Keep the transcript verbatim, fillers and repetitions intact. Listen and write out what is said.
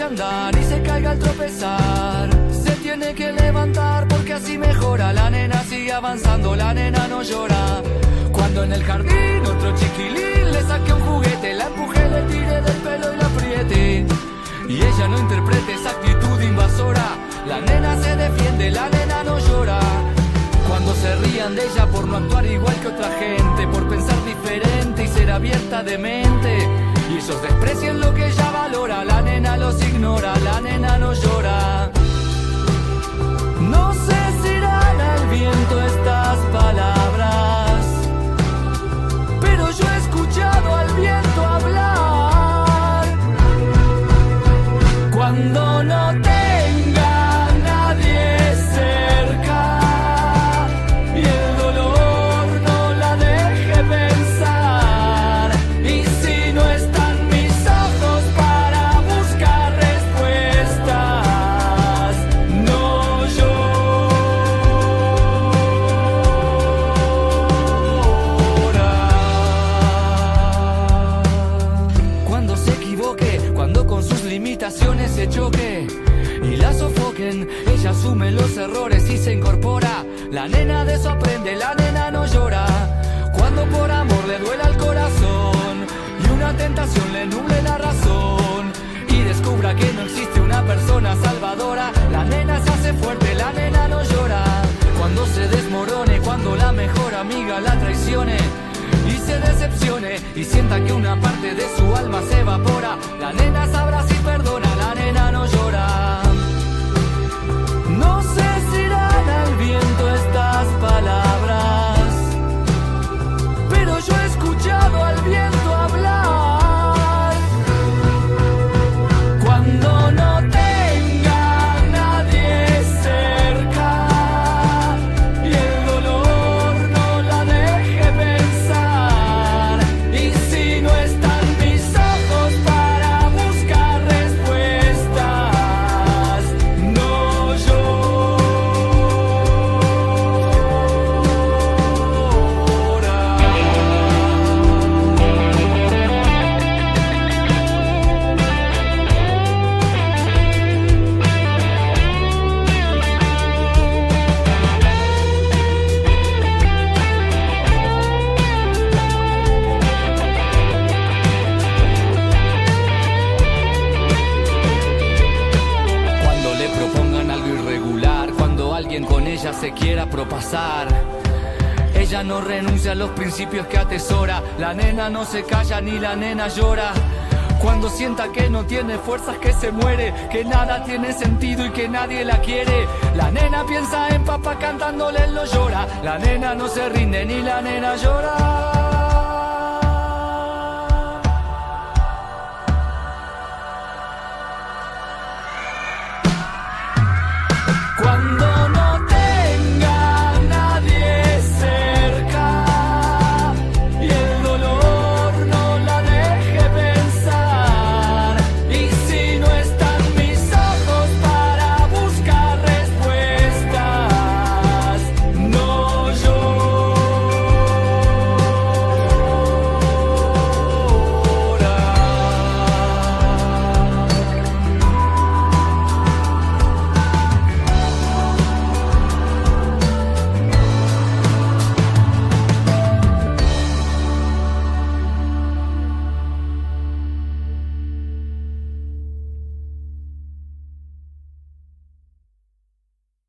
eche a andar y se caiga al tropezar. Se tiene que levantar porque así mejora. La nena sigue avanzando, la nena no llora. Cuando en el jardín otro chiquilín le saque un juguete, la empuje, le tire del pelo y la apriete. Y ella no interprete esa actitud invasora. La nena se defiende, la nena no llora. Cuando se rían de ella por no actuar igual que otra gente, por pensar diferente y ser abierta de mente, y ellos desprecian lo que ella valora. La nena los ignora, la nena no llora. No sé si irán al viento estas palabras, pero yo he escuchado al viento hablar. Cuando no tenga a nadie cerca y el dolor no la deje pensar, y si no están mis ojos para buscar respuestas, no llora. Cuando se equivoque, cuando con sus limitaciones se choque y la sofoquen, ella asume los errores y se incorpora. La nena de eso aprende, la nena no llora. Cuando por amor le duela el corazón y una tentación le nuble la razón, y descubra que no existe una persona salvadora, la nena se hace fuerte, la nena no llora. Cuando se desmorone, cuando la mejor amiga la traicione y se decepcione y sienta que una parte de su alma se evapora, la nena sabrá si perdona, la nena no llora. No sé si irán al viento estas palabras, pero yo he escuchado al viento hablar. Cuando no tenga a nadie cerca y el dolor no la deje pensar, y si no están mis ojos para buscar respuestas, no llora. Cuando le propongan algo irregular, cuando alguien con ella se quiera propasar, ella no renuncia a los principios que atesora. La nena no se calla ni la nena llora. Cuando sienta que no tiene fuerzas, que se muere, que nada tiene sentido y que nadie la quiere, la nena piensa en papá cantándole, él no llora. La nena no se rinde ni la nena llora.